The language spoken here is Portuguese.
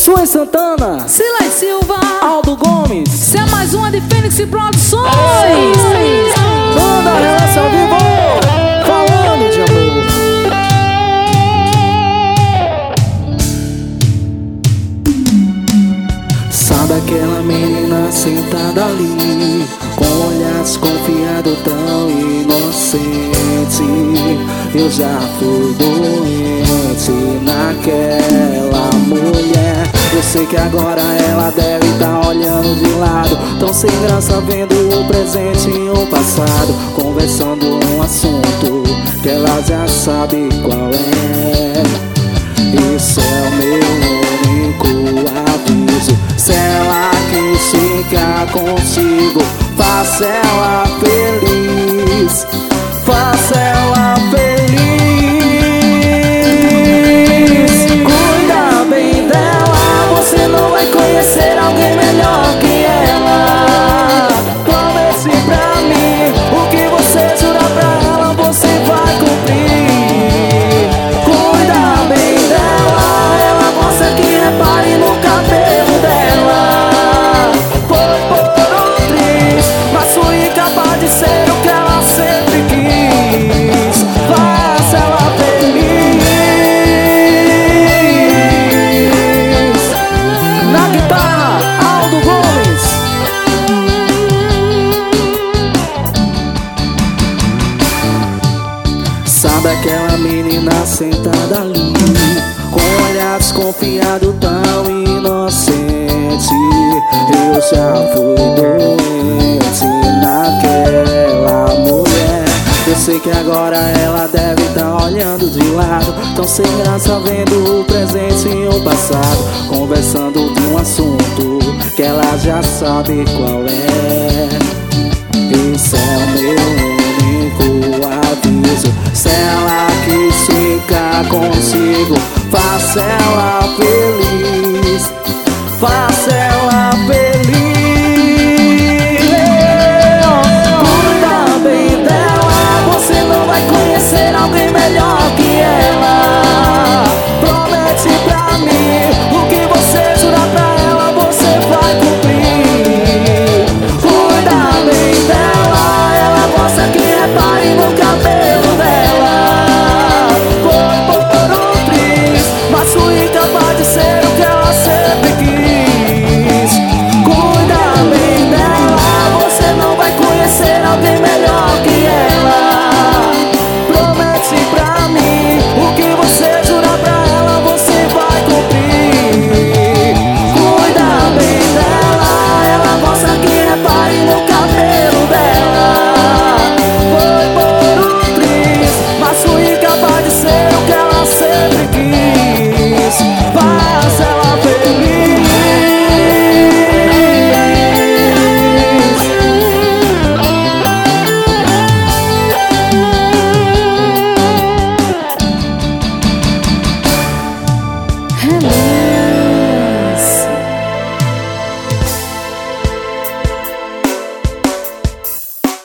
Sua Santana, Silas Silva, Aldo Gomes. Cê é mais uma de Fênix Produções. Banda Relance ao vivo, falando de amor. Sabe aquela menina sentada ali, com olhar desconfiado, tão inocente? Eu já fui doente naquela mulher. Eu sei que agora ela deve estar olhando de lado, tão sem graça, vendo o presente e o passado, conversando um assunto que ela já sabe qual é. Isso é o meu único aviso. Se ela quis ficar contigo, faça ela feliz, faça ela feliz. Cuida bem dela, você não vai conhecer alguém melhor que ela. Promete pra mim, o que você jurar pra ela, você vai cumprir. Cuida bem dela, ela gosta que repare no cabelo dela. Foi por um triz, mas fui incapaz de ser o que ela sempre quis. Faça ela feliz. Na guitarra, Aldo Gomes. Sabe aquela menina sentada ali, com um olhar desconfiado, tão inocente? Eu já fui doente naquela mulher. Eu sei que agora ela deve estar olhando de lado, tão sem graça, vendo o presente e o passado, conversando de um assunto que ela já sabe qual é. Esse é o meu único aviso. Se ela quis ficar contigo, faça ela